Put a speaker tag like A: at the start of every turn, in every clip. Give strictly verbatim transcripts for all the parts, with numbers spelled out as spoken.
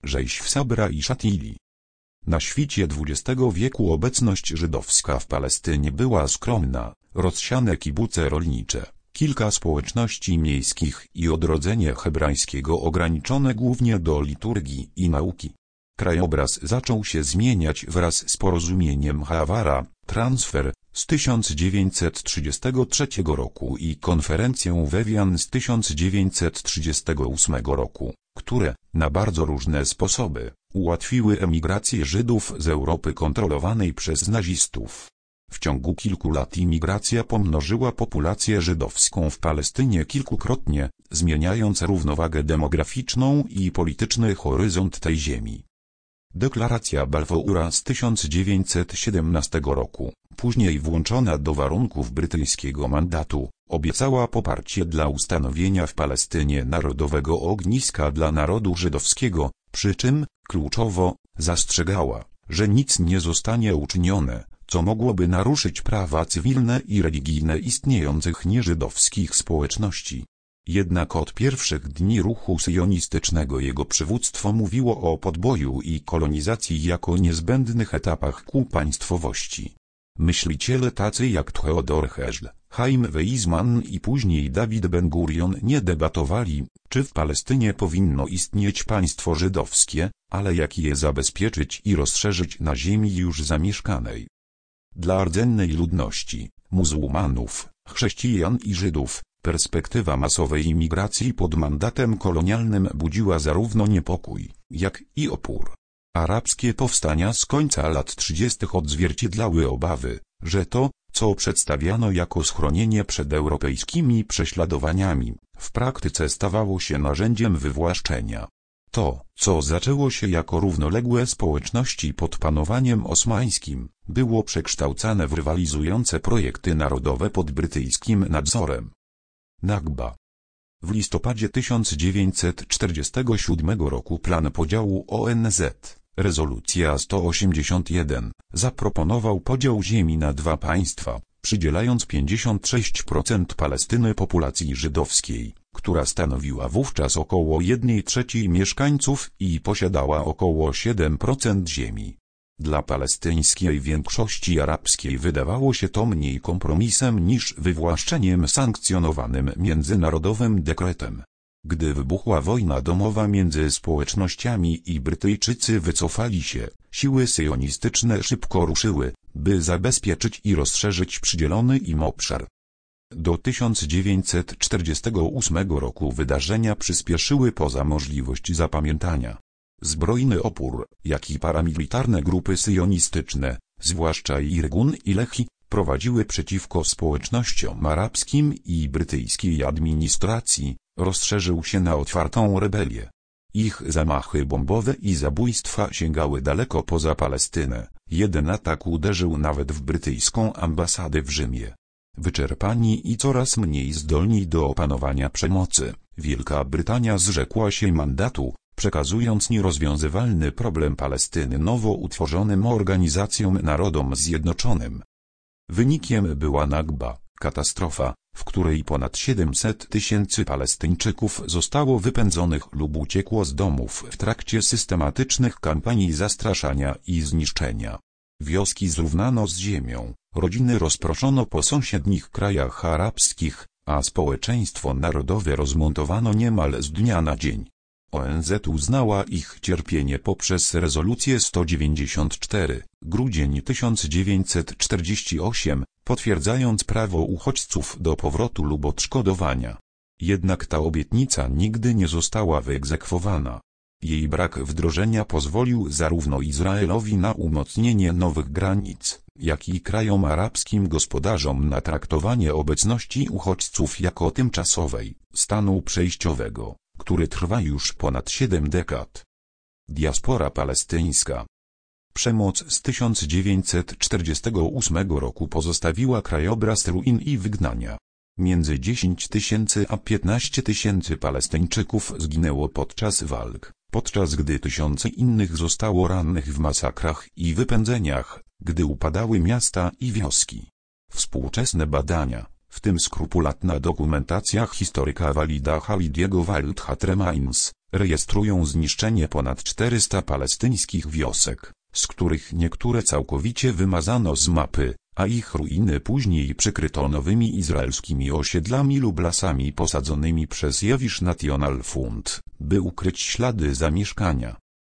A: rzeź w Sabra i Szatili. Na świcie dwudziestego wieku obecność żydowska w Palestynie była skromna, rozsiane kibuce rolnicze, kilka społeczności miejskich i odrodzenie hebrajskiego ograniczone głównie do liturgii i nauki. Krajobraz zaczął się zmieniać wraz z porozumieniem Hawara, transfer, z tysiąc dziewięćset trzydziestego trzeciego roku i konferencją w Ewian z tysiąc dziewięćset trzydziestego ósmego roku, które, na bardzo różne sposoby, ułatwiły emigrację Żydów z Europy kontrolowanej przez nazistów. W ciągu kilku lat imigracja pomnożyła populację żydowską w Palestynie kilkukrotnie, zmieniając równowagę demograficzną i polityczny horyzont tej ziemi. Deklaracja Balfoura z tysiąc dziewięćset siedemnastego roku, później włączona do warunków brytyjskiego mandatu, obiecała poparcie dla ustanowienia w Palestynie narodowego ogniska dla narodu żydowskiego, przy czym, kluczowo, zastrzegała, że nic nie zostanie uczynione, co mogłoby naruszyć prawa cywilne i religijne istniejących nieżydowskich społeczności. Jednak od pierwszych dni ruchu syjonistycznego jego przywództwo mówiło o podboju i kolonizacji jako niezbędnych etapach ku państwowości. Myśliciele tacy jak Theodor Herzl, Chaim Weizmann i później David Ben-Gurion nie debatowali, czy w Palestynie powinno istnieć państwo żydowskie, ale jak je zabezpieczyć i rozszerzyć na ziemi już zamieszkanej. Dla rdzennej ludności, muzułmanów, chrześcijan i Żydów, perspektywa masowej imigracji pod mandatem kolonialnym budziła zarówno niepokój, jak i opór. Arabskie powstania z końca lat trzydziestych odzwierciedlały obawy, że to, co przedstawiano jako schronienie przed europejskimi prześladowaniami, w praktyce stawało się narzędziem wywłaszczenia. To, co zaczęło się jako równoległe społeczności pod panowaniem osmańskim, było przekształcane w rywalizujące projekty narodowe pod brytyjskim nadzorem. Nakba. W listopadzie tysiąc dziewięćset czterdziestego siódmego roku plan podziału O N Z, rezolucja sto osiemdziesiąt jeden, zaproponował podział ziemi na dwa państwa, przydzielając pięćdziesiąt sześć procent Palestyny populacji żydowskiej, która stanowiła wówczas około jednej trzeciej mieszkańców i posiadała około siedem procent ziemi. Dla palestyńskiej większości arabskiej wydawało się to mniej kompromisem niż wywłaszczeniem sankcjonowanym międzynarodowym dekretem. Gdy wybuchła wojna domowa między społecznościami i Brytyjczycy wycofali się, siły syjonistyczne szybko ruszyły, by zabezpieczyć i rozszerzyć przydzielony im obszar. Do tysiąc dziewięćset czterdziestego ósmego roku wydarzenia przyspieszyły poza możliwość zapamiętania. Zbrojny opór, jak i paramilitarne grupy syjonistyczne, zwłaszcza Irgun i Lehi, prowadziły przeciwko społecznościom arabskim i brytyjskiej administracji, rozszerzył się na otwartą rebelię. Ich zamachy bombowe i zabójstwa sięgały daleko poza Palestynę, jeden atak uderzył nawet w brytyjską ambasadę w Rzymie. Wyczerpani i coraz mniej zdolni do opanowania przemocy, Wielka Brytania zrzekła się mandatu, przekazując nierozwiązywalny problem Palestyny nowo utworzonym organizacjom Narodom Zjednoczonym. Wynikiem była Nakba, katastrofa, w której ponad siedemset tysięcy Palestyńczyków zostało wypędzonych lub uciekło z domów w trakcie systematycznych kampanii zastraszania i zniszczenia. Wioski zrównano z ziemią, rodziny rozproszono po sąsiednich krajach arabskich, a społeczeństwo narodowe rozmontowano niemal z dnia na dzień. O N Z uznała ich cierpienie poprzez rezolucję sto dziewięćdziesiąt cztery, grudzień tysiąc dziewięćset czterdziesty ósmy, potwierdzając prawo uchodźców do powrotu lub odszkodowania. Jednak ta obietnica nigdy nie została wyegzekwowana. Jej brak wdrożenia pozwolił zarówno Izraelowi na umocnienie nowych granic, jak i krajom arabskim gospodarzom na traktowanie obecności uchodźców jako tymczasowej, stanu przejściowego, który trwa już ponad siedem dekad. Diaspora palestyńska. Przemoc z tysiąc dziewięćset czterdziestego ósmego roku pozostawiła krajobraz ruin i wygnania. Między dziesięć tysięcy a piętnaście tysięcy Palestyńczyków zginęło podczas walk, podczas gdy tysiące innych zostało rannych w masakrach i wypędzeniach, gdy upadały miasta i wioski. Współczesne badania, w tym skrupulatna dokumentacja historyka Walida Halidiego Waldhatremains, rejestrują zniszczenie ponad czterystu palestyńskich wiosek, z których niektóre całkowicie wymazano z mapy, a ich ruiny później przykryto nowymi izraelskimi osiedlami lub lasami posadzonymi przez Jewish National Fund, by ukryć ślady zamieszkania.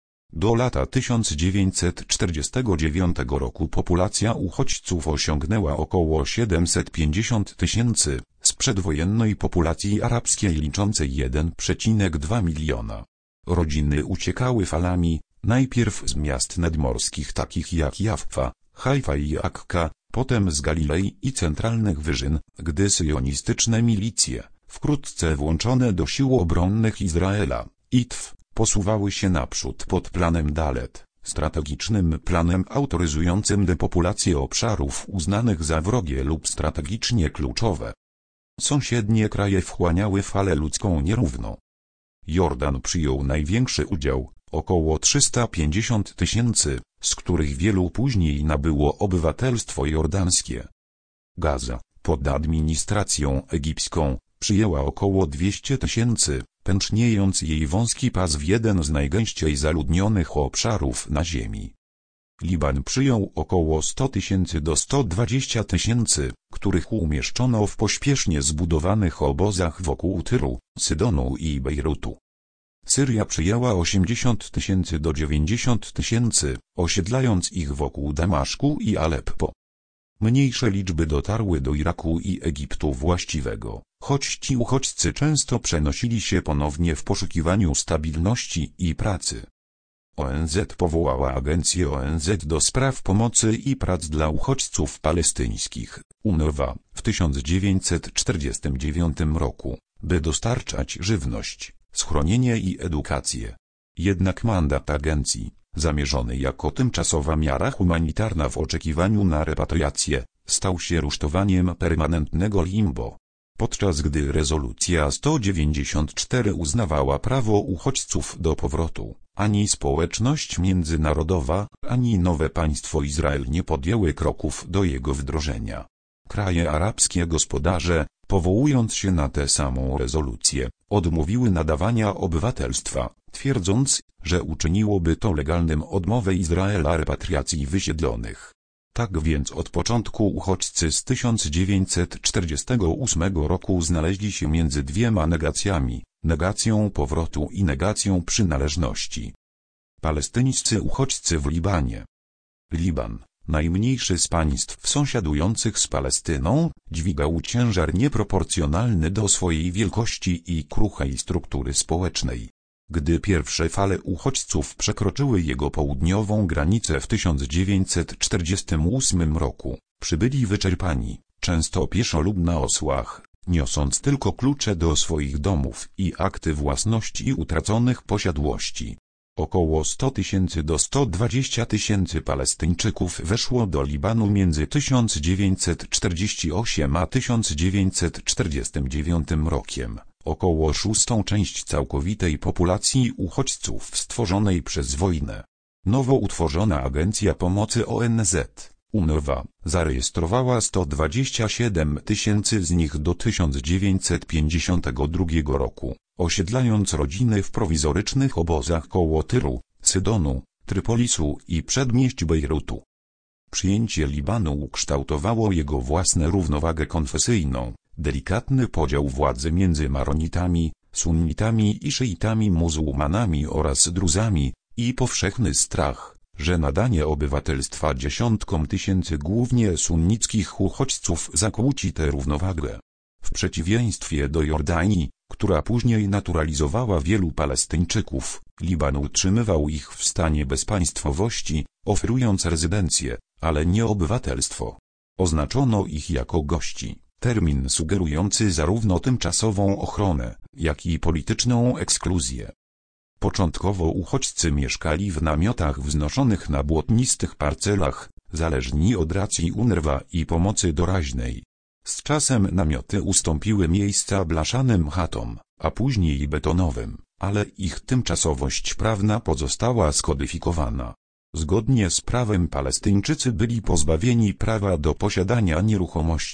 A: Do lata tysiąc dziewięćset czterdziestego dziewiątego roku populacja uchodźców osiągnęła około siedemset pięćdziesiąt tysięcy, z przedwojennej populacji arabskiej liczącej jeden przecinek dwa miliona. Rodziny uciekały falami, najpierw z miast nadmorskich takich jak Jaffa, Haifa i Akka, potem z Galilei i centralnych wyżyn, gdy syjonistyczne milicje, wkrótce włączone do sił obronnych Izraela, I T F, posuwały się naprzód pod planem Dalet, strategicznym planem autoryzującym depopulację obszarów uznanych za wrogie lub strategicznie kluczowe. Sąsiednie kraje wchłaniały falę ludzką nierówno. Jordan przyjął największy udział, około trzysta pięćdziesiąt tysięcy, z których wielu później nabyło obywatelstwo jordańskie. Gaza, pod administracją egipską, przyjęła około dwieście tysięcy, pęczniejąc jej wąski pas w jeden z najgęściej zaludnionych obszarów na ziemi. Liban przyjął około sto tysięcy do stu dwudziestu tysięcy, których umieszczono w pośpiesznie zbudowanych obozach wokół Tyru, Sydonu i Bejrutu. Syria przyjęła osiemdziesiąt tysięcy do dziewięćdziesięciu tysięcy, osiedlając ich wokół Damaszku i Aleppo. Mniejsze liczby dotarły do Iraku i Egiptu właściwego, choć ci uchodźcy często przenosili się ponownie w poszukiwaniu stabilności i pracy. O N Z powołała Agencję O N Z do spraw pomocy i prac dla uchodźców palestyńskich, UNRWA, w tysiąc dziewięćset czterdziestym dziewiątym roku, by dostarczać żywność, schronienie i edukację. Jednak mandat agencji, zamierzony jako tymczasowa miara humanitarna w oczekiwaniu na repatriację, stał się rusztowaniem permanentnego limbo. Podczas gdy rezolucja sto dziewięćdziesiąt cztery uznawała prawo uchodźców do powrotu, ani społeczność międzynarodowa, ani nowe państwo Izrael nie podjęły kroków do jego wdrożenia. Kraje arabskie gospodarze, powołując się na tę samą rezolucję, odmówiły nadawania obywatelstwa, twierdząc, że uczyniłoby to legalnym odmowę Izraela repatriacji wysiedlonych. Tak więc od początku uchodźcy z tysiąc dziewięćset czterdziestego ósmego roku znaleźli się między dwiema negacjami, negacją powrotu i negacją przynależności. Palestyńscy uchodźcy w Libanie. Liban, najmniejszy z państw sąsiadujących z Palestyną, dźwigał ciężar nieproporcjonalny do swojej wielkości i kruchej struktury społecznej. Gdy pierwsze fale uchodźców przekroczyły jego południową granicę w tysiąc dziewięćset czterdziestym ósmym roku, przybyli wyczerpani, często pieszo lub na osłach, niosąc tylko klucze do swoich domów i akty własności utraconych posiadłości. Około sto tysięcy do stu dwudziestu tysięcy Palestyńczyków weszło do Libanu między tysiąc dziewięćset czterdziestym ósmym a tysiąc dziewięćset czterdziestym dziewiątym rokiem. Około szóstą część całkowitej populacji uchodźców stworzonej przez wojnę. Nowo utworzona Agencja Pomocy O N Z, UNRWA, zarejestrowała sto dwadzieścia siedem tysięcy z nich do tysiąc dziewięćset pięćdziesiątego drugiego roku, osiedlając rodziny w prowizorycznych obozach koło Tyru, Sydonu, Trypolisu i przedmieść Bejrutu. Przyjęcie Libanu ukształtowało jego własną równowagę konfesyjną, delikatny podział władzy między Maronitami, Sunnitami i Szyitami muzułmanami oraz Druzami, i powszechny strach, że nadanie obywatelstwa dziesiątkom tysięcy głównie sunnickich uchodźców zakłóci tę równowagę. W przeciwieństwie do Jordanii, która później naturalizowała wielu Palestyńczyków, Liban utrzymywał ich w stanie bezpaństwowości, oferując rezydencję, ale nie obywatelstwo. Oznaczono ich jako gości, termin sugerujący zarówno tymczasową ochronę, jak i polityczną ekskluzję. Początkowo uchodźcy mieszkali w namiotach wznoszonych na błotnistych parcelach, zależni od racji UNRWA i pomocy doraźnej. Z czasem namioty ustąpiły miejsca blaszanym chatom, a później betonowym, ale ich tymczasowość prawna pozostała skodyfikowana. Zgodnie z prawem Palestyńczycy byli pozbawieni prawa do posiadania nieruchomości,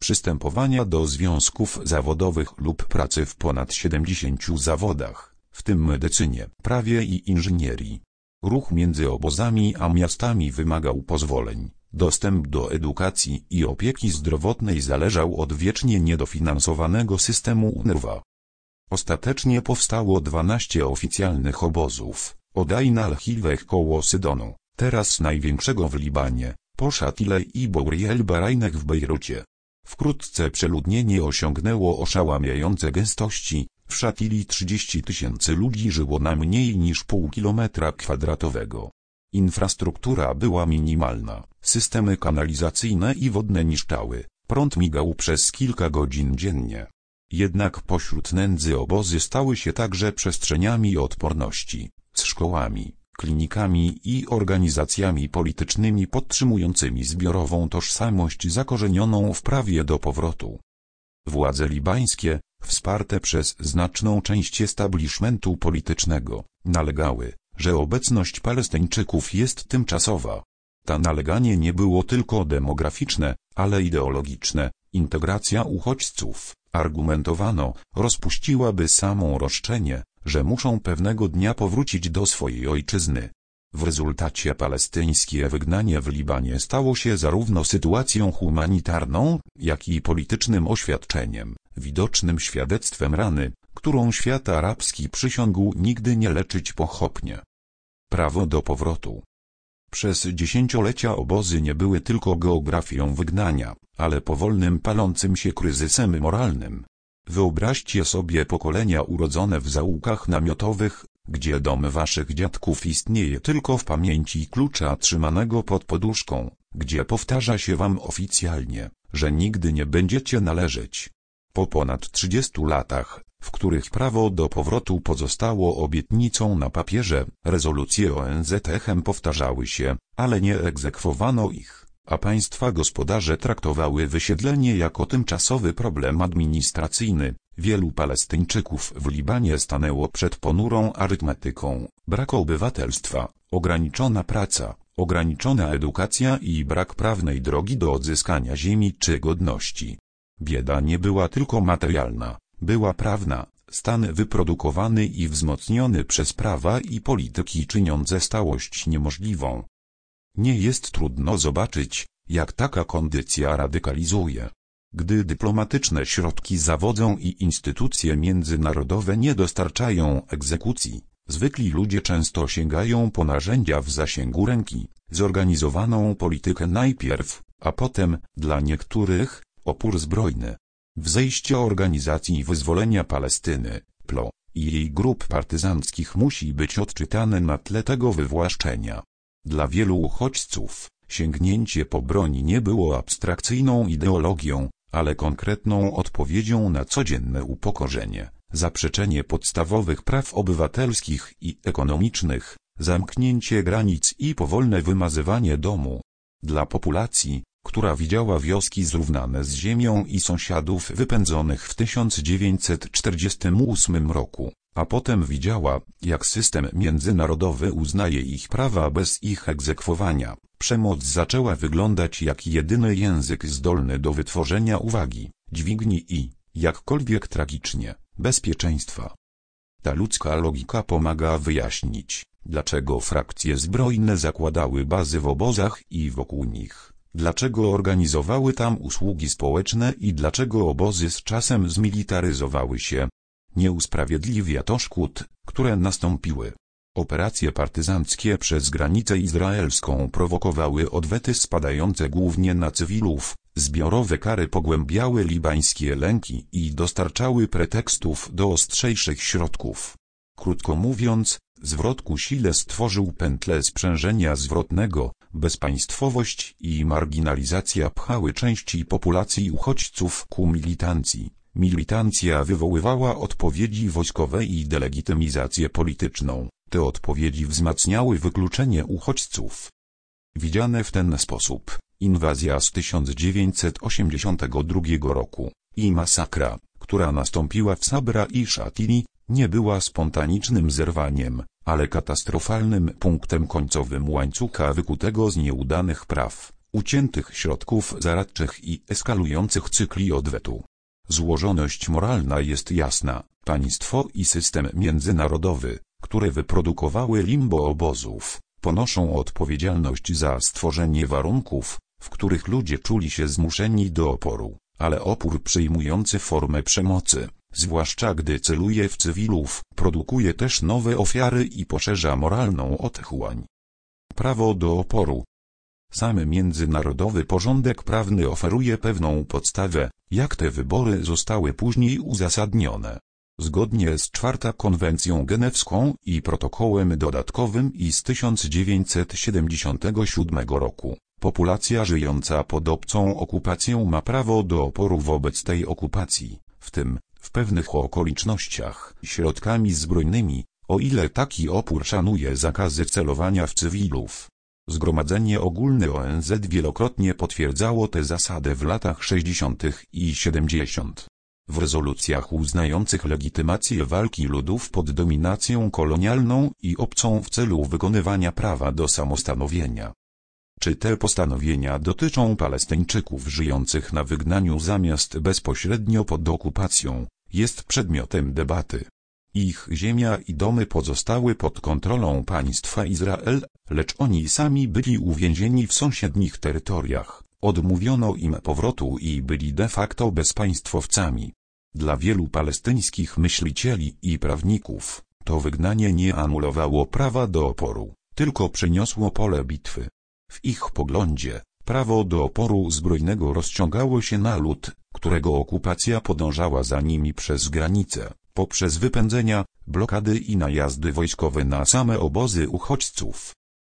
A: przystępowania do związków zawodowych lub pracy w ponad siedemdziesięciu zawodach, w tym medycynie, prawie i inżynierii. Ruch między obozami a miastami wymagał pozwoleń. Dostęp do edukacji i opieki zdrowotnej zależał od wiecznie niedofinansowanego systemu U N R W A. Ostatecznie powstało dwanaście oficjalnych obozów, od Ain al-Hilweh koło Sydonu, teraz największego w Libanie, po Szatile i Bouri el-Barajneh w Bejrucie. Wkrótce przeludnienie osiągnęło oszałamiające gęstości, w Szatili trzydzieści tysięcy ludzi żyło na mniej niż pół kilometra kwadratowego. Infrastruktura była minimalna, systemy kanalizacyjne i wodne niszczały, prąd migał przez kilka godzin dziennie. Jednak pośród nędzy obozy stały się także przestrzeniami odporności, z szkołami, klinikami i organizacjami politycznymi podtrzymującymi zbiorową tożsamość zakorzenioną w prawie do powrotu. Władze libańskie, wsparte przez znaczną część establishmentu politycznego, nalegały, że obecność Palestyńczyków jest tymczasowa. To naleganie nie było tylko demograficzne, ale ideologiczne. Integracja uchodźców, argumentowano, rozpuściłaby samo roszczenie, że muszą pewnego dnia powrócić do swojej ojczyzny. W rezultacie palestyńskie wygnanie w Libanie stało się zarówno sytuacją humanitarną, jak i politycznym oświadczeniem, widocznym świadectwem rany, którą świat arabski przysiągł nigdy nie leczyć pochopnie. Prawo do powrotu. Przez dziesięciolecia obozy nie były tylko geografią wygnania, ale powolnym palącym się kryzysem moralnym. Wyobraźcie sobie pokolenia urodzone w zaułkach namiotowych, gdzie dom waszych dziadków istnieje tylko w pamięci klucza trzymanego pod poduszką, gdzie powtarza się wam oficjalnie, że nigdy nie będziecie należeć. Po ponad trzydziestu latach, w których prawo do powrotu pozostało obietnicą na papierze, rezolucje O N Z echem powtarzały się, ale nie egzekwowano ich, a państwa gospodarze traktowały wysiedlenie jako tymczasowy problem administracyjny. Wielu Palestyńczyków w Libanie stanęło przed ponurą arytmetyką: brak obywatelstwa, ograniczona praca, ograniczona edukacja i brak prawnej drogi do odzyskania ziemi czy godności. Bieda nie była tylko materialna, była prawna, stan wyprodukowany i wzmocniony przez prawa i polityki czyniące stałość niemożliwą. Nie jest trudno zobaczyć, jak taka kondycja radykalizuje. Gdy dyplomatyczne środki zawodzą i instytucje międzynarodowe nie dostarczają egzekucji, zwykli ludzie często sięgają po narzędzia w zasięgu ręki, zorganizowaną politykę najpierw, a potem, dla niektórych, opór zbrojny. Wzejście Organizacji Wyzwolenia Palestyny, P L O, i jej grup partyzanckich musi być odczytane na tle tego wywłaszczenia. Dla wielu uchodźców, sięgnięcie po broń nie było abstrakcyjną ideologią, ale konkretną odpowiedzią na codzienne upokorzenie, zaprzeczenie podstawowych praw obywatelskich i ekonomicznych, zamknięcie granic i powolne wymazywanie domu. Dla populacji, która widziała wioski zrównane z ziemią i sąsiadów wypędzonych w tysiąc dziewięćset czterdziestym ósmym roku, a potem widziała, jak system międzynarodowy uznaje ich prawa bez ich egzekwowania, przemoc zaczęła wyglądać jak jedyny język zdolny do wytworzenia uwagi, dźwigni i, jakkolwiek tragicznie, bezpieczeństwa. Ta ludzka logika pomaga wyjaśnić, dlaczego frakcje zbrojne zakładały bazy w obozach i wokół nich. Dlaczego organizowały tam usługi społeczne i dlaczego obozy z czasem zmilitaryzowały się? Nie usprawiedliwia to szkód, które nastąpiły. Operacje partyzanckie przez granicę izraelską prowokowały odwety spadające głównie na cywilów, zbiorowe kary pogłębiały libańskie lęki i dostarczały pretekstów do ostrzejszych środków. Krótko mówiąc, zwrot ku sile stworzył pętlę sprzężenia zwrotnego. Bezpaństwowość i marginalizacja pchały części populacji uchodźców ku militancji. Militancja wywoływała odpowiedzi wojskowe i delegitymizację polityczną. Te odpowiedzi wzmacniały wykluczenie uchodźców. Widziane w ten sposób, inwazja z tysiąc dziewięćset osiemdziesiątego drugiego roku i masakra, która nastąpiła w Sabra i Szatili, nie była spontanicznym zerwaniem, ale katastrofalnym punktem końcowym łańcucha wykutego z nieudanych praw, uciętych środków zaradczych i eskalujących cykli odwetu. Złożoność moralna jest jasna. Państwo i system międzynarodowy, które wyprodukowały limbo obozów, ponoszą odpowiedzialność za stworzenie warunków, w których ludzie czuli się zmuszeni do oporu, ale opór przyjmujący formę przemocy, zwłaszcza gdy celuje w cywilów, produkuje też nowe ofiary i poszerza moralną otchłań. Prawo do oporu. Sam międzynarodowy porządek prawny oferuje pewną podstawę, jak te wybory zostały później uzasadnione. Zgodnie z czwartą konwencją genewską i protokołem dodatkowym i z tysiąc dziewięćset siedemdziesiątego siódmego roku, populacja żyjąca pod obcą okupacją ma prawo do oporu wobec tej okupacji, w tym, w pewnych okolicznościach, środkami zbrojnymi, o ile taki opór szanuje zakazy celowania w cywilów. Zgromadzenie Ogólne O N Z wielokrotnie potwierdzało tę zasadę w latach sześćdziesiątych i siedemdziesiątych. W rezolucjach uznających legitymację walki ludów pod dominacją kolonialną i obcą w celu wykonywania prawa do samostanowienia. Czy te postanowienia dotyczą Palestyńczyków żyjących na wygnaniu zamiast bezpośrednio pod okupacją, jest przedmiotem debaty. Ich ziemia i domy pozostały pod kontrolą państwa Izrael, lecz oni sami byli uwięzieni w sąsiednich terytoriach, odmówiono im powrotu i byli de facto bezpaństwowcami. Dla wielu palestyńskich myślicieli i prawników, to wygnanie nie anulowało prawa do oporu, tylko przeniosło pole bitwy. W ich poglądzie, prawo do oporu zbrojnego rozciągało się na lud, którego okupacja podążała za nimi przez granicę, poprzez wypędzenia, blokady i najazdy wojskowe na same obozy uchodźców.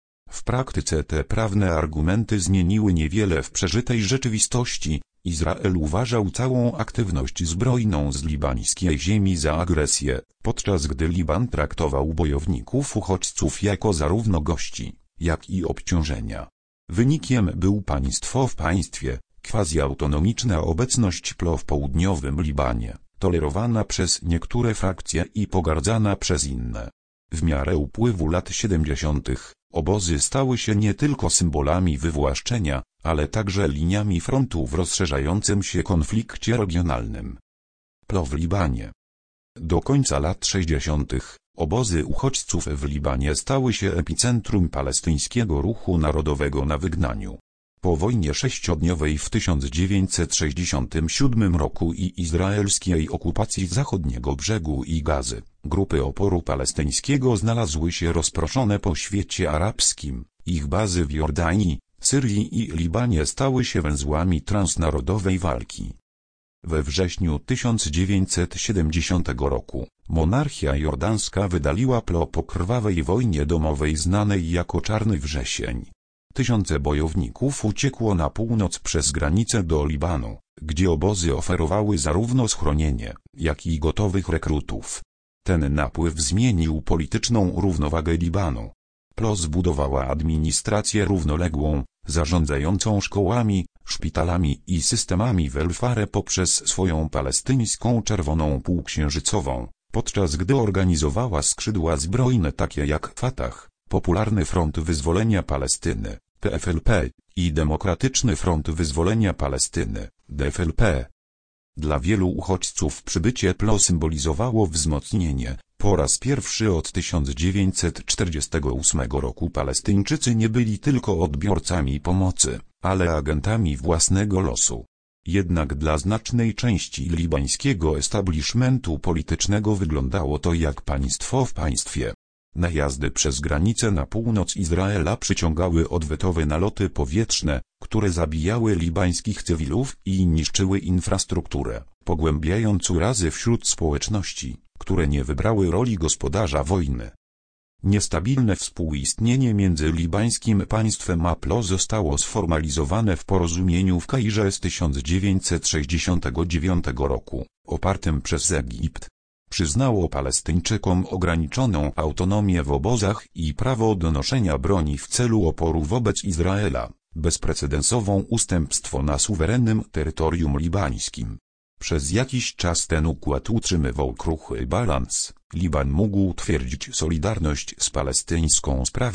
A: W praktyce te prawne argumenty zmieniły niewiele w przeżytej rzeczywistości. Izrael uważał całą aktywność zbrojną z libańskiej ziemi za agresję, podczas gdy Liban traktował bojowników uchodźców jako zarówno gości, jak i obciążenia. Wynikiem był państwo w państwie, quasi-autonomiczna obecność P L O w południowym Libanie, tolerowana przez niektóre frakcje i pogardzana przez inne. W miarę upływu lat siedemdziesiątych, obozy stały się nie tylko symbolami wywłaszczenia, ale także liniami frontu w rozszerzającym się konflikcie regionalnym. P L O w Libanie. Do końca lat sześćdziesiątych, obozy uchodźców w Libanie stały się epicentrum palestyńskiego ruchu narodowego na wygnaniu. Po wojnie sześciodniowej w tysiąc dziewięćset sześćdziesiątym siódmym roku i izraelskiej okupacji zachodniego brzegu i Gazy, grupy oporu palestyńskiego znalazły się rozproszone po świecie arabskim. Ich bazy w Jordanii, Syrii i Libanie stały się węzłami transnarodowej walki. We wrześniu tysiąc dziewięćset siedemdziesiątego roku, monarchia jordańska wydaliła P L O po krwawej wojnie domowej znanej jako Czarny Wrzesień. Tysiące bojowników uciekło na północ przez granicę do Libanu, gdzie obozy oferowały zarówno schronienie, jak i gotowych rekrutów. Ten napływ zmienił polityczną równowagę Libanu. P L O zbudowała administrację równoległą, zarządzającą szkołami, szpitalami i systemami welfare poprzez swoją palestyńską Czerwoną Półksiężycową, podczas gdy organizowała skrzydła zbrojne takie jak Fatah, Popularny Front Wyzwolenia Palestyny, P F L P, i Demokratyczny Front Wyzwolenia Palestyny, D F L P. Dla wielu uchodźców przybycie P L O symbolizowało wzmocnienie. Po raz pierwszy od tysiąc dziewięćset czterdziestego ósmego roku Palestyńczycy nie byli tylko odbiorcami pomocy, ale agentami własnego losu. Jednak dla znacznej części libańskiego establishmentu politycznego wyglądało to jak państwo w państwie. Najazdy przez granicę na północ Izraela przyciągały odwetowe naloty powietrzne, które zabijały libańskich cywilów i niszczyły infrastrukturę, pogłębiając urazy wśród społeczności, które nie wybrały roli gospodarza wojny. Niestabilne współistnienie między libańskim państwem a P L O zostało sformalizowane w porozumieniu w Kairze z tysiąc dziewięćset sześćdziesiątego dziewiątego roku, opartym przez Egipt. Przyznało Palestyńczykom ograniczoną autonomię w obozach i prawo do noszenia broni w celu oporu wobec Izraela, bezprecedensową ustępstwo na suwerennym terytorium libańskim. Przez jakiś czas ten układ utrzymywał kruchy balans. Liban mógł twierdzić solidarność z palestyńską sprawą,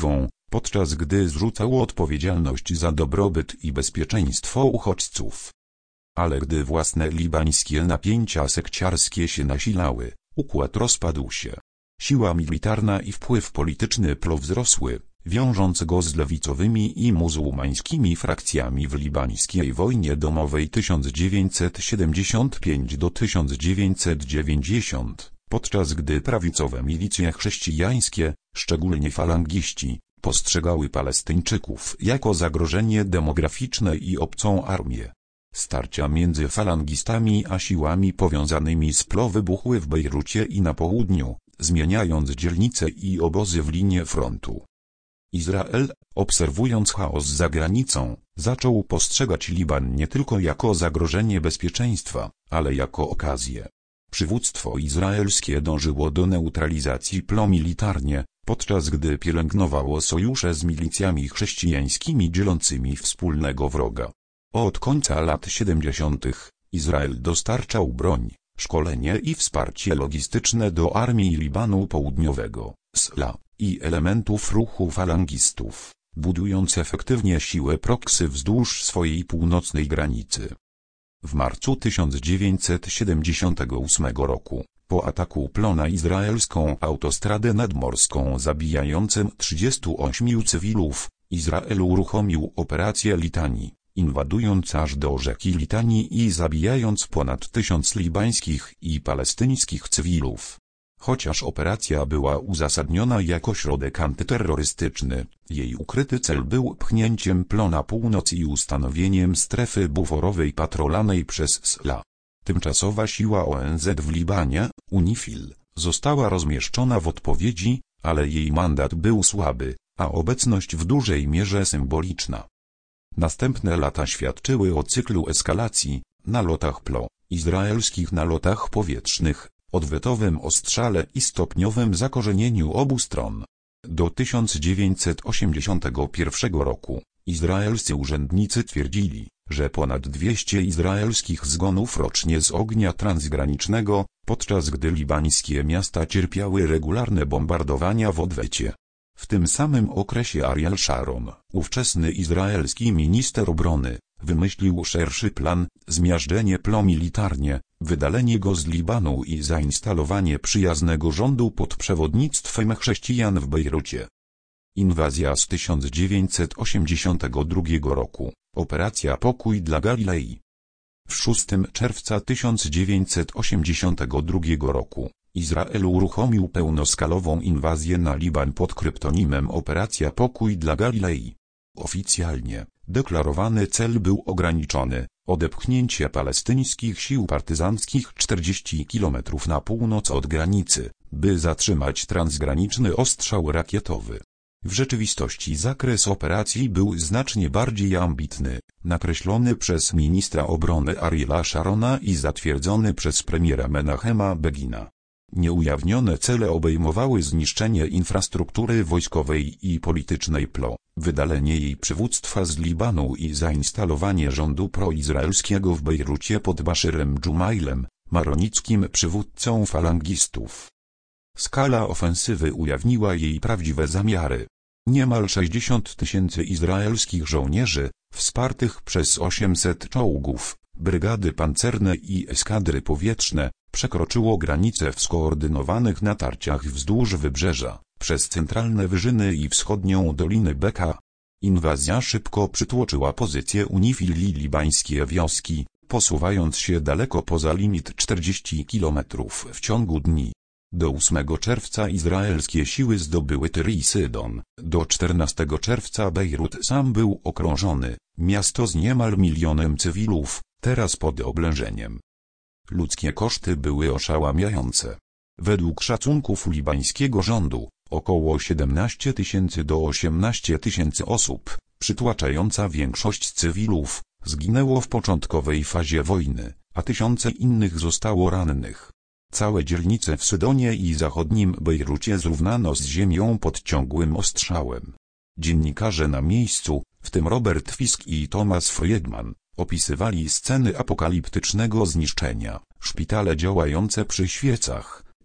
A: podczas gdy zrzucał odpowiedzialność za dobrobyt i bezpieczeństwo uchodźców. Ale gdy własne libańskie napięcia sekciarskie się nasilały, układ rozpadł się. Siła militarna i wpływ polityczny P L O wzrosły, wiążąc go z lewicowymi i muzułmańskimi frakcjami w libańskiej wojnie domowej tysiąc dziewięćset siedemdziesiąt pięć do tysiąc dziewięćset dziewięćdziesiąt, podczas gdy prawicowe milicje chrześcijańskie, szczególnie falangiści, postrzegały Palestyńczyków jako zagrożenie demograficzne i obcą armię. Starcia między falangistami a siłami powiązanymi z P L O wybuchły w Bejrucie i na południu, zmieniając dzielnice i obozy w linię frontu. Izrael, obserwując chaos za granicą, zaczął postrzegać Liban nie tylko jako zagrożenie bezpieczeństwa, ale jako okazję. Przywództwo izraelskie dążyło do neutralizacji P L O militarnie, podczas gdy pielęgnowało sojusze z milicjami chrześcijańskimi dzielącymi wspólnego wroga. Od końca lat siedemdziesiątych Izrael dostarczał broń, szkolenie i wsparcie logistyczne do armii Libanu Południowego, S L A, i elementów ruchu falangistów, budując efektywnie siłę proksy wzdłuż swojej północnej granicy. W marcu tysiąc dziewięćset siedemdziesiątego ósmego roku, po ataku P L O na izraelską autostradę nadmorską zabijającym trzydziestu ośmiu cywilów, Izrael uruchomił operację Litanii, inwadując aż do rzeki Litanii i zabijając ponad tysiąc libańskich i palestyńskich cywilów. Chociaż operacja była uzasadniona jako środek antyterrorystyczny, jej ukryty cel był pchnięciem P L O na północ i ustanowieniem strefy buforowej patrolowanej przez S L A. Tymczasowa siła O N Z w Libanie, UNIFIL, została rozmieszczona w odpowiedzi, ale jej mandat był słaby, a obecność w dużej mierze symboliczna. Następne lata świadczyły o cyklu eskalacji, nalotach P L O, izraelskich nalotach powietrznych, odwetowym ostrzale i stopniowym zakorzenieniu obu stron. Do tysiąc dziewięćset osiemdziesiątego pierwszego roku, izraelscy urzędnicy twierdzili, że ponad dwieście izraelskich zgonów rocznie z ognia transgranicznego, podczas gdy libańskie miasta cierpiały regularne bombardowania w odwecie. W tym samym okresie Ariel Sharon, ówczesny izraelski minister obrony, wymyślił szerszy plan, zmiażdżenie P L O militarnie, wydalenie go z Libanu i zainstalowanie przyjaznego rządu pod przewodnictwem chrześcijan w Bejrucie. Inwazja z tysiąc dziewięćset osiemdziesiątego drugiego roku, operacja Pokój dla Galilei. W szóstego czerwca tysiąc dziewięćset osiemdziesiątego drugiego roku, Izrael uruchomił pełnoskalową inwazję na Liban pod kryptonimem Operacja Pokój dla Galilei. Oficjalnie, deklarowany cel był ograniczony, odepchnięcie palestyńskich sił partyzanckich czterdzieści kilometrów na północ od granicy, by zatrzymać transgraniczny ostrzał rakietowy. W rzeczywistości zakres operacji był znacznie bardziej ambitny, nakreślony przez ministra obrony Ariela Sharona i zatwierdzony przez premiera Menachema Begina. Nieujawnione cele obejmowały zniszczenie infrastruktury wojskowej i politycznej P L O, wydalenie jej przywództwa z Libanu i zainstalowanie rządu proizraelskiego w Bejrucie pod Bashirem Dżumailem, maronickim przywódcą falangistów. Skala ofensywy ujawniła jej prawdziwe zamiary. Niemal sześćdziesiąt tysięcy izraelskich żołnierzy, wspartych przez osiemset czołgów, brygady pancerne i eskadry powietrzne, przekroczyło granice w skoordynowanych natarciach wzdłuż wybrzeża, przez centralne wyżyny i wschodnią dolinę Beka. Inwazja szybko przytłoczyła pozycje UNIFIL i libańskie wioski, posuwając się daleko poza limit czterdziestu kilometrów w ciągu dni. Do ósmego czerwca izraelskie siły zdobyły Tyr i Sydon, do czternastego czerwca Bejrut sam był okrążony, miasto z niemal milionem cywilów, teraz pod oblężeniem. Ludzkie koszty były oszałamiające. Według szacunków libańskiego rządu, około siedemnaście tysięcy do osiemnastu tysięcy osób, przytłaczająca większość cywilów, zginęło w początkowej fazie wojny, a tysiące innych zostało rannych. Całe dzielnice w Sydonie i zachodnim Bejrucie zrównano z ziemią pod ciągłym ostrzałem. Dziennikarze na miejscu, w tym Robert Fisk i Thomas Friedman, opisywali sceny apokaliptycznego zniszczenia, szpitale działające przy świecach,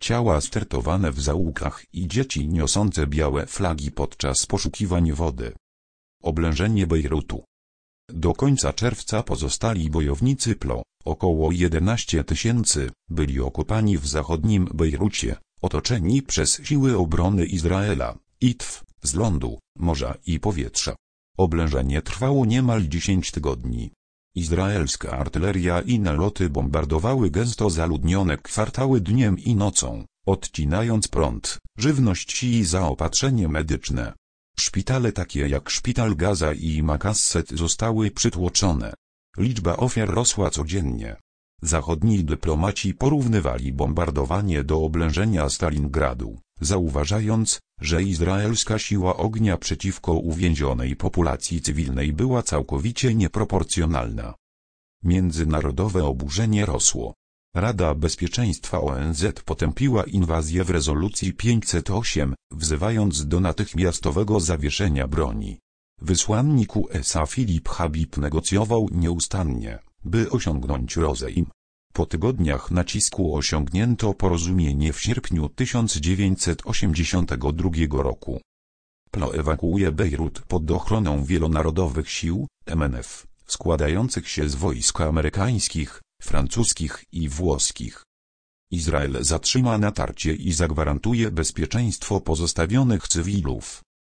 A: ciała stertowane w zaułkach i dzieci niosące białe flagi podczas poszukiwań wody. Oblężenie Bejrutu. Do końca czerwca pozostali bojownicy P L O, około jedenaście tysięcy, byli okopani w zachodnim Bejrucie, otoczeni przez siły obrony Izraela, I T F, z lądu, morza i powietrza. Oblężenie trwało niemal dziesięć tygodni. Izraelska artyleria i naloty bombardowały gęsto zaludnione kwartały dniem i nocą, odcinając prąd, żywność i zaopatrzenie medyczne. Szpitale takie jak szpital Gaza i Makasset zostały przytłoczone. Liczba ofiar rosła codziennie. Zachodni dyplomaci porównywali bombardowanie do oblężenia Stalingradu, zauważając, że izraelska siła ognia przeciwko uwięzionej populacji cywilnej była całkowicie nieproporcjonalna. Międzynarodowe oburzenie rosło. Rada Bezpieczeństwa O N Z potępiła inwazję w rezolucji pięćset osiem, wzywając do natychmiastowego zawieszenia broni. Wysłannik U S A Filip Habib negocjował nieustannie, by osiągnąć rozejm. Po tygodniach nacisku osiągnięto porozumienie w sierpniu tysiąc dziewięćset osiemdziesiątego drugiego roku. P L O ewakuuje Bejrut pod ochroną wielonarodowych sił, M N F, składających się z wojsk amerykańskich, francuskich i włoskich. Izrael zatrzyma natarcie i zagwarantuje bezpieczeństwo pozostawionych cywilów.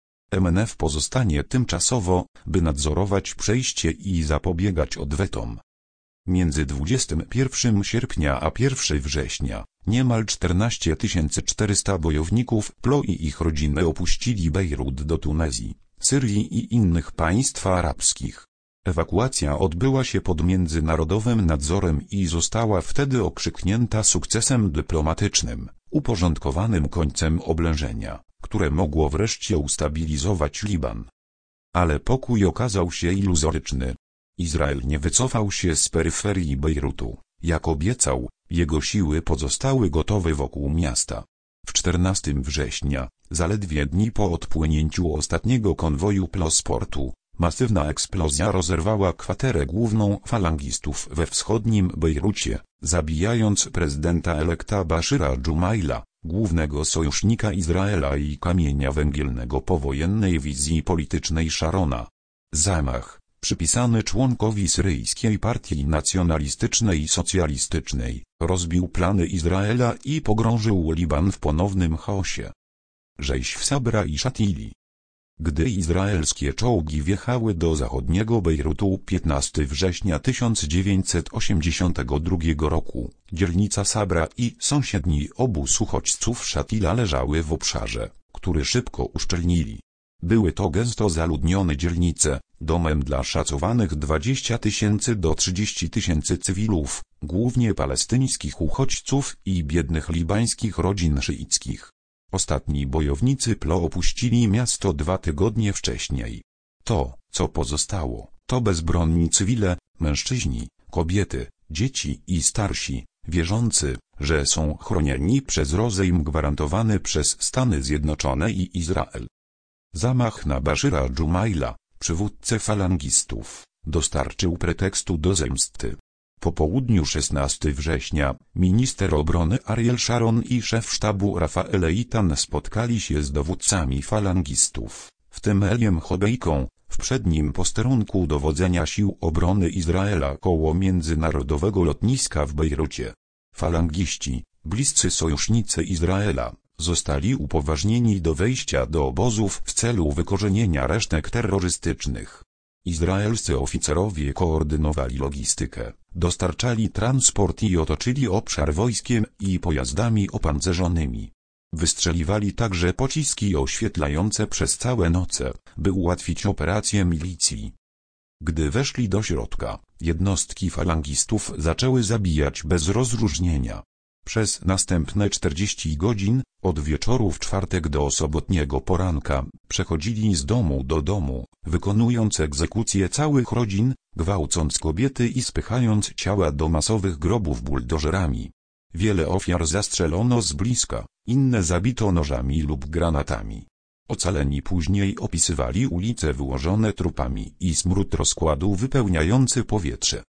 A: M N F pozostanie tymczasowo, by nadzorować przejście i zapobiegać odwetom. Między dwudziestego pierwszego sierpnia a pierwszego września, niemal czternaście tysięcy czterysta bojowników P L O i ich rodziny opuścili Bejrut do Tunezji, Syrii i innych państw arabskich. Ewakuacja odbyła się pod międzynarodowym nadzorem i została wtedy okrzyknięta sukcesem dyplomatycznym, uporządkowanym końcem oblężenia, które mogło wreszcie ustabilizować Liban. Ale pokój okazał się iluzoryczny. Izrael nie wycofał się z peryferii Bejrutu, jak obiecał, jego siły pozostały gotowe wokół miasta. W czternastego września, zaledwie dni po odpłynięciu ostatniego konwoju P L O z portu, masywna eksplozja rozerwała kwaterę główną falangistów we wschodnim Bejrucie, zabijając prezydenta elekta Baszyra Dżumaila, głównego sojusznika Izraela i kamienia węgielnego powojennej wizji politycznej Sharona. Zamach, przypisany członkowi syryjskiej partii nacjonalistycznej i socjalistycznej, rozbił plany Izraela i pogrążył Liban w ponownym chaosie. Rzeź w Sabra i Shatili. Gdy izraelskie czołgi wjechały do zachodniego Bejrutu piętnastego września tysiąc dziewięćset osiemdziesiątego drugiego roku, dzielnica Sabra i sąsiedni obóz uchodźców Shatila leżały w obszarze, który szybko uszczelnili. Były to gęsto zaludnione dzielnice, domem dla szacowanych dwudziestu tysięcy do trzydziestu tysięcy cywilów, głównie palestyńskich uchodźców i biednych libańskich rodzin szyickich. Ostatni bojownicy P L O opuścili miasto dwa tygodnie wcześniej. To, co pozostało, to bezbronni cywile, mężczyźni, kobiety, dzieci i starsi, wierzący, że są chronieni przez rozejm gwarantowany przez Stany Zjednoczone i Izrael. Zamach na Baszyra Dżumaila, przywódcę falangistów, dostarczył pretekstu do zemsty. Po południu szesnastego września, minister obrony Ariel Sharon i szef sztabu Rafael Eitan spotkali się z dowódcami falangistów, w tym Eliem Hobejką, w przednim posterunku dowodzenia sił obrony Izraela koło międzynarodowego lotniska w Bejrucie. Falangiści, bliscy sojusznicy Izraela, zostali upoważnieni do wejścia do obozów w celu wykorzenienia resztek terrorystycznych. Izraelscy oficerowie koordynowali logistykę, dostarczali transport i otoczyli obszar wojskiem i pojazdami opancerzonymi. Wystrzeliwali także pociski oświetlające przez całe noce, by ułatwić operację milicji. Gdy weszli do środka, jednostki falangistów zaczęły zabijać bez rozróżnienia. Przez następne czterdzieści godzin, od wieczoru w czwartek do sobotniego poranka, przechodzili z domu do domu, wykonując egzekucje całych rodzin, gwałcąc kobiety i spychając ciała do masowych grobów buldożerami. Wiele ofiar zastrzelono z bliska, inne zabito nożami lub granatami. Ocaleni później opisywali ulice wyłożone trupami i smród rozkładu wypełniający powietrze.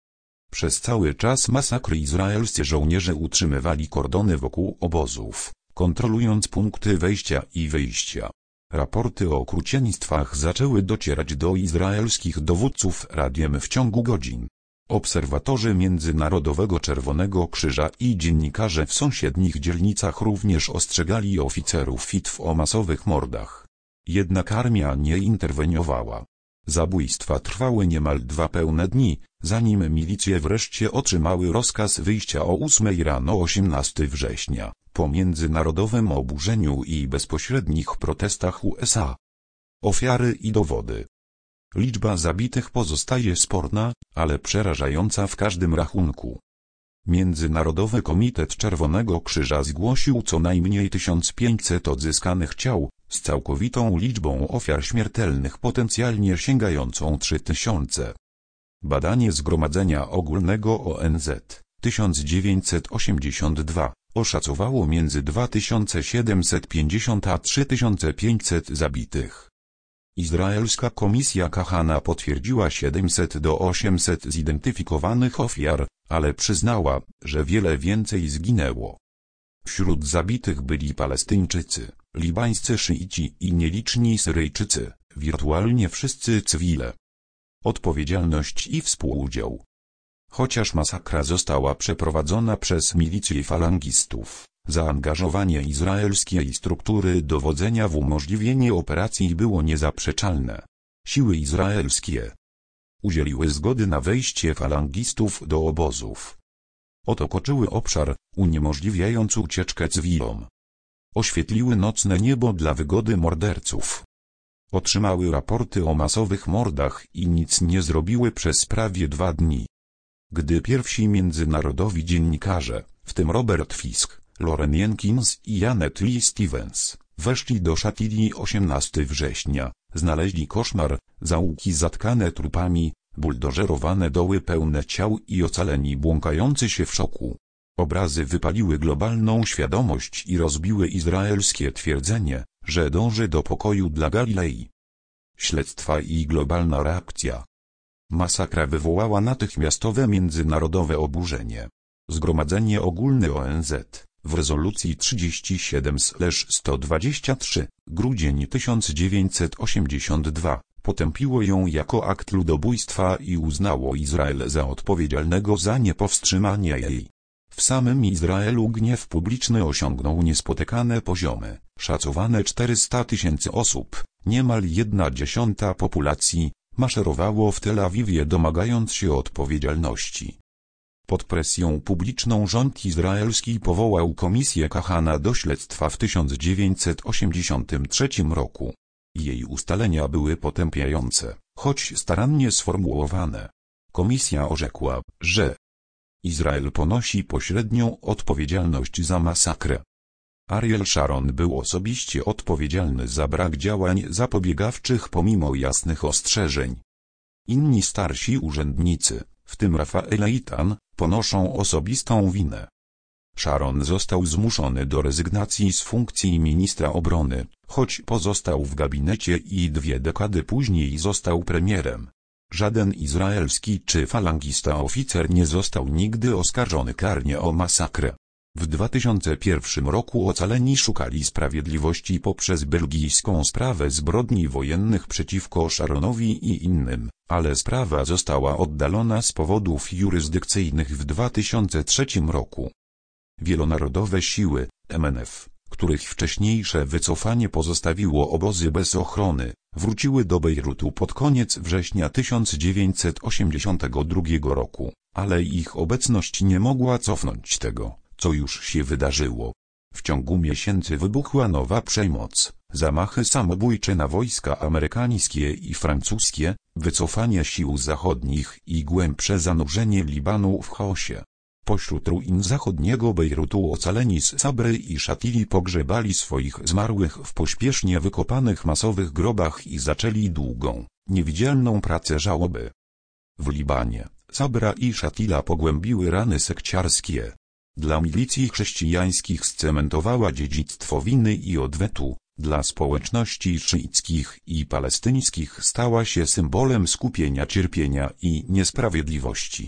A: Przez cały czas masakry izraelscy żołnierze utrzymywali kordony wokół obozów, kontrolując punkty wejścia i wyjścia. Raporty o okrucieństwach zaczęły docierać do izraelskich dowódców radiem w ciągu godzin. Obserwatorzy Międzynarodowego Czerwonego Krzyża i dziennikarze w sąsiednich dzielnicach również ostrzegali oficerów I T F o masowych mordach. Jednak armia nie interweniowała. Zabójstwa trwały niemal dwa pełne dni, zanim milicje wreszcie otrzymały rozkaz wyjścia o ósmej rano osiemnastego września, po międzynarodowym oburzeniu i bezpośrednich protestach U S A. Ofiary i dowody. Liczba zabitych pozostaje sporna, ale przerażająca w każdym rachunku. Międzynarodowy Komitet Czerwonego Krzyża zgłosił co najmniej tysiąc pięćset odzyskanych ciał, z całkowitą liczbą ofiar śmiertelnych potencjalnie sięgającą trzy tysiące. Badanie Zgromadzenia Ogólnego O N Z tysiąc dziewięćset osiemdziesiąt dwa oszacowało między dwa tysiące siedemset pięćdziesiąt a trzy tysiące pięćset zabitych. Izraelska Komisja Kahana potwierdziła siedemset do osiemset zidentyfikowanych ofiar, ale przyznała, że wiele więcej zginęło. Wśród zabitych byli Palestyńczycy, libańscy szyici i nieliczni Syryjczycy, wirtualnie wszyscy cywile. Odpowiedzialność i współudział. Chociaż masakra została przeprowadzona przez milicję falangistów, zaangażowanie izraelskiej struktury dowodzenia w umożliwienie operacji było niezaprzeczalne. Siły izraelskie udzieliły zgody na wejście falangistów do obozów. Otoczyły obszar, uniemożliwiając ucieczkę cywilom. Oświetliły nocne niebo dla wygody morderców. Otrzymały raporty o masowych mordach i nic nie zrobiły przez prawie dwa dni. Gdy pierwsi międzynarodowi dziennikarze, w tym Robert Fisk, Lauren Jenkins i Janet Lee Stevens, weszli do Shatili osiemnastego września, znaleźli koszmar, zaułki zatkane trupami, buldożerowane doły pełne ciał i ocaleni błąkający się w szoku. Obrazy wypaliły globalną świadomość i rozbiły izraelskie twierdzenie, że dąży do pokoju dla Galilei. Śledztwa i globalna reakcja. Masakra wywołała natychmiastowe międzynarodowe oburzenie. Zgromadzenie Ogólne O N Z w rezolucji trzydzieści siedem sto dwadzieścia trzy, grudzień tysiąc dziewięćset osiemdziesiąt dwa, potępiło ją jako akt ludobójstwa i uznało Izrael za odpowiedzialnego za niepowstrzymanie jej. W samym Izraelu gniew publiczny osiągnął niespotykane poziomy, szacowane czterysta tysięcy osób, niemal jedna dziesiąta populacji, maszerowało w Tel Awiwie domagając się odpowiedzialności. Pod presją publiczną rząd izraelski powołał Komisję Kahana do śledztwa w tysiąc dziewięćset osiemdziesiątym trzecim roku. Jej ustalenia były potępiające, choć starannie sformułowane. Komisja orzekła, że Izrael ponosi pośrednią odpowiedzialność za masakrę. Ariel Sharon był osobiście odpowiedzialny za brak działań zapobiegawczych pomimo jasnych ostrzeżeń. Inni starsi urzędnicy, w tym Rafael Eitan, ponoszą osobistą winę. Sharon został zmuszony do rezygnacji z funkcji ministra obrony, choć pozostał w gabinecie i dwie dekady później został premierem. Żaden izraelski czy falangista oficer nie został nigdy oskarżony karnie o masakrę. W dwa tysiące pierwszym roku ocaleni szukali sprawiedliwości poprzez belgijską sprawę zbrodni wojennych przeciwko Sharonowi i innym, ale sprawa została oddalona z powodów jurysdykcyjnych w dwa tysiące trzecim roku. Wielonarodowe siły, M N F, których wcześniejsze wycofanie pozostawiło obozy bez ochrony, wróciły do Bejrutu pod koniec września tysiąc dziewięćset osiemdziesiątego drugiego roku, ale ich obecność nie mogła cofnąć tego, co już się wydarzyło. W ciągu miesięcy wybuchła nowa przemoc, zamachy samobójcze na wojska amerykańskie i francuskie, wycofanie sił zachodnich i głębsze zanurzenie Libanu w chaosie. Pośród ruin zachodniego Bejrutu ocaleni z Sabry i Shatili pogrzebali swoich zmarłych w pośpiesznie wykopanych masowych grobach i zaczęli długą, niewidzialną pracę żałoby. W Libanie, Sabra i Shatila pogłębiły rany sekciarskie. Dla milicji chrześcijańskich scementowała dziedzictwo winy i odwetu, dla społeczności szyickich i palestyńskich stała się symbolem skupienia cierpienia i niesprawiedliwości.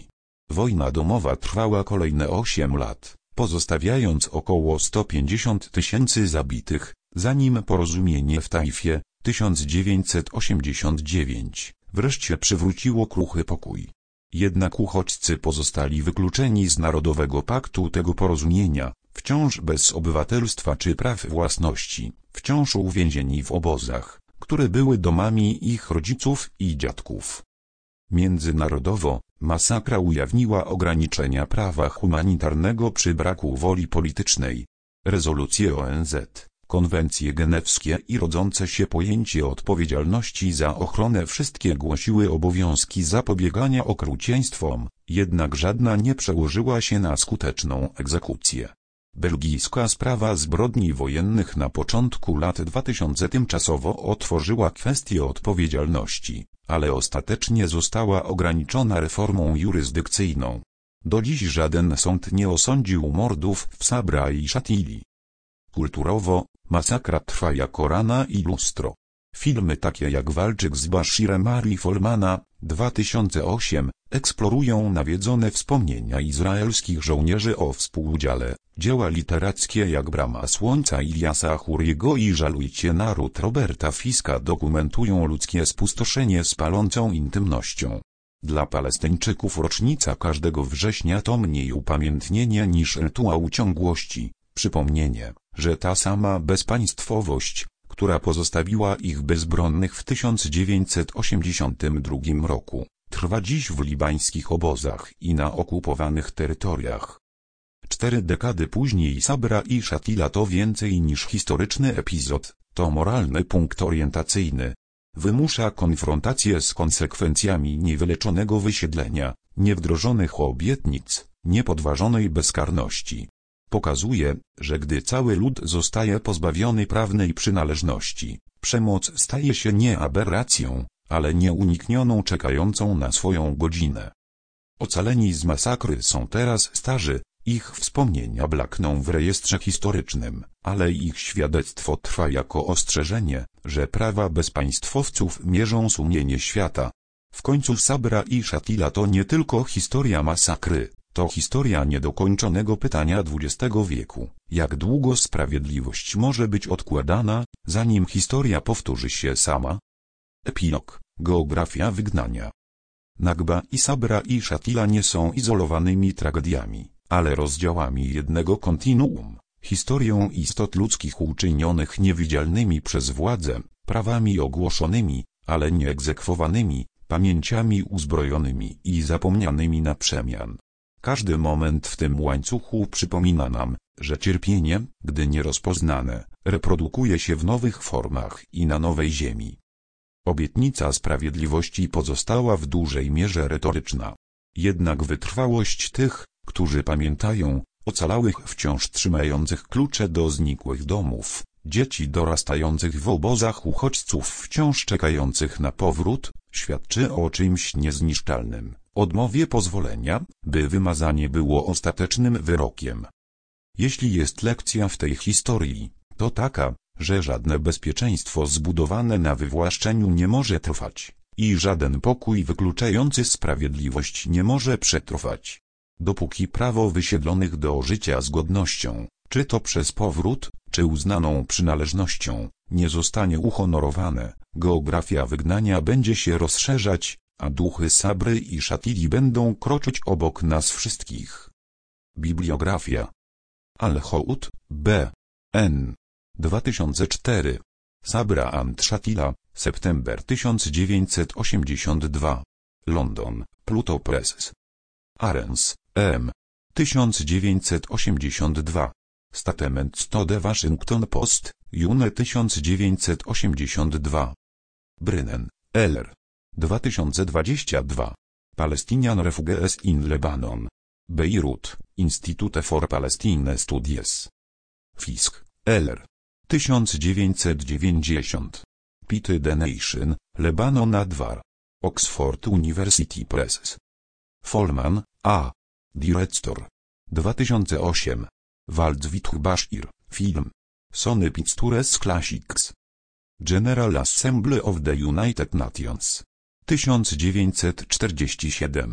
A: Wojna domowa trwała kolejne osiem lat, pozostawiając około sto pięćdziesiąt tysięcy zabitych, zanim porozumienie w Tajfie, tysiąc dziewięćset osiemdziesiąt dziewięć, wreszcie przywróciło kruchy pokój. Jednak uchodźcy pozostali wykluczeni z Narodowego Paktu tego porozumienia, wciąż bez obywatelstwa czy praw własności, wciąż uwięzieni w obozach, które były domami ich rodziców i dziadków. Międzynarodowo, masakra ujawniła ograniczenia prawa humanitarnego przy braku woli politycznej. Rezolucje O N Z, konwencje genewskie i rodzące się pojęcie odpowiedzialności za ochronę wszystkie głosiły obowiązki zapobiegania okrucieństwom, jednak żadna nie przełożyła się na skuteczną egzekucję. Belgijska sprawa zbrodni wojennych na początku lat dwutysięcznych tymczasowo otworzyła kwestię odpowiedzialności, ale ostatecznie została ograniczona reformą jurysdykcyjną. Do dziś żaden sąd nie osądził mordów w Sabra i Shatili. Kulturowo, masakra trwa jako rana i lustro. Filmy takie jak Walczyk z Bashirem Ali Folmana, dwa tysiące osiem, eksplorują nawiedzone wspomnienia izraelskich żołnierzy o współudziale. Dzieła literackie jak Brama Słońca Iliasa Huriego i Żalujcie naród Roberta Fiska dokumentują ludzkie spustoszenie z palącą intymnością. Dla Palestyńczyków rocznica każdego września to mniej upamiętnienie niż rytuał ciągłości, przypomnienie, że ta sama bezpaństwowość, która pozostawiła ich bezbronnych w tysiąc dziewięćset osiemdziesiątym drugim roku, trwa dziś w libańskich obozach i na okupowanych terytoriach. Cztery dekady później Sabra i Shatila to więcej niż historyczny epizod, to moralny punkt orientacyjny. Wymusza konfrontację z konsekwencjami niewyleczonego wysiedlenia, niewdrożonych obietnic, niepodważonej bezkarności. Pokazuje, że gdy cały lud zostaje pozbawiony prawnej przynależności, przemoc staje się nie aberracją, ale nieuniknioną czekającą na swoją godzinę. Ocaleni z masakry są teraz starzy, ich wspomnienia blakną w rejestrze historycznym, ale ich świadectwo trwa jako ostrzeżenie, że prawa bezpaństwowców mierzą sumienie świata. W końcu Sabra i Shatila to nie tylko historia masakry, to historia niedokończonego pytania dwudziestego wieku, jak długo sprawiedliwość może być odkładana, zanim historia powtórzy się sama? Epilog, geografia wygnania. Nakba i Sabra i Shatila nie są izolowanymi tragediami, ale rozdziałami jednego kontinuum, historią istot ludzkich uczynionych niewidzialnymi przez władzę, prawami ogłoszonymi, ale nie egzekwowanymi, pamięciami uzbrojonymi i zapomnianymi na przemian. Każdy moment w tym łańcuchu przypomina nam, że cierpienie, gdy nierozpoznane, reprodukuje się w nowych formach i na nowej ziemi. Obietnica sprawiedliwości pozostała w dużej mierze retoryczna. Jednak wytrwałość tych, którzy pamiętają, ocalałych wciąż trzymających klucze do znikłych domów, dzieci dorastających w obozach uchodźców wciąż czekających na powrót, świadczy o czymś niezniszczalnym, odmowie pozwolenia, by wymazanie było ostatecznym wyrokiem. Jeśli jest lekcja w tej historii, to taka, że żadne bezpieczeństwo zbudowane na wywłaszczeniu nie może trwać, i żaden pokój wykluczający sprawiedliwość nie może przetrwać. Dopóki prawo wysiedlonych do życia z godnością, czy to przez powrót, czy uznaną przynależnością, nie zostanie uhonorowane, geografia wygnania będzie się rozszerzać, a duchy Sabry i Shatili będą kroczyć obok nas wszystkich. Bibliografia. Al-Hout, B. N. dwa tysiące cztery. Sabra and Shatila, September tysiąc dziewięćset osiemdziesiąty drugi. London, Pluto Press. Arens, M. tysiąc dziewięćset osiemdziesiąty drugi. Statement to The Washington Post, June tysiąc dziewięćset osiemdziesiąty drugi. Brynen, L. dwa tysiące dwudziesty drugi. Palestinian Refugees in Lebanon. Beirut, Institute for Palestine Studies. Fisk, L. tysiąc dziewięćset dziewięćdziesiąt. Pity the Nation, Lebanon Adwar. Oxford University Press. Folman, A. Director. dwa tysiące osiem. Waldwith Bashir, film. Sony Pictures Classics. General Assembly of the United Nations. tysiąc dziewięćset czterdziesty siódmy.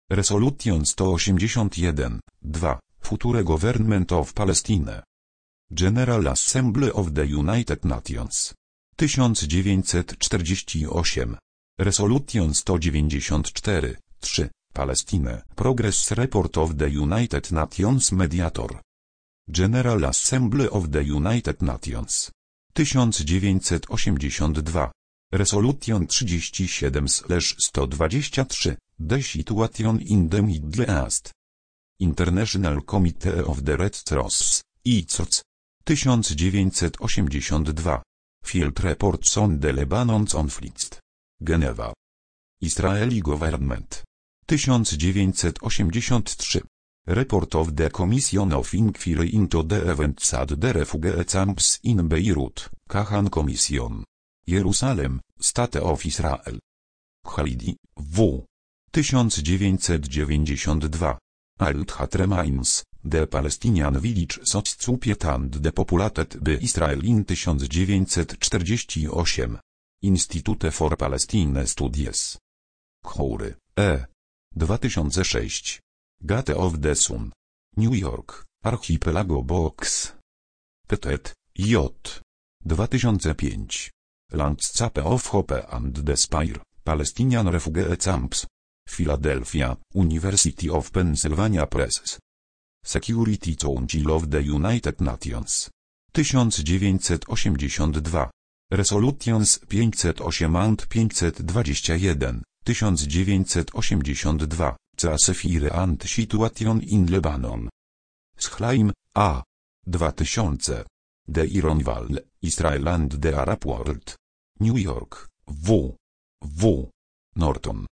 A: Resolution sto osiemdziesiąt jeden, dwa, Future Government of Palestine. General Assembly of the United Nations. tysiąc dziewięćset czterdzieści osiem. Resolution sto dziewięćdziesiąt cztery, trzy, Palestine Progress Report of the United Nations Mediator. General Assembly of the United Nations. tysiąc dziewięćset osiemdziesiąt dwa. Resolution trzydzieści siedem sto dwadzieścia trzy, The Situation in the Middle East. International Committee of the Red Cross, I C R C. tysiąc dziewięćset osiemdziesiąt dwa. Field Reports on the Lebanon Conflict. Genewa. Israeli Government. tysiąc dziewięćset osiemdziesiąt trzy. Report of the Commission of Inquiry into the Events at the Refugee Camps in Beirut, Kahan Commission. Jerusalem, State of Israel. Halidi, W. tysiąc dziewięćset dziewięćdziesiąt dwa. Al-Hat Remains, The Palestinian Village Society and Depopulated by Israel in tysiąc dziewięćset czterdzieści osiem. Institute for Palestine Studies. Khoury, E. dwa tysiące sześć. Gate of the Sun. New York, Archipelago Books. Petet, J. dwa tysiące pięć. Landscape of Hope and Despair, Palestinian Refugee Camps. Philadelphia, University of Pennsylvania Press. Security Council of the United Nations. tysiąc dziewięćset osiemdziesiąt dwa. Resolutions pięćset osiem and pięćset dwadzieścia jeden, tysiąc dziewięćset osiemdziesiąt dwa. Ceasefire and Situation in Lebanon. Schleim, A. dwa tysiące. The Iron Wall, Israel and the Arab World. New York, W. W. Norton.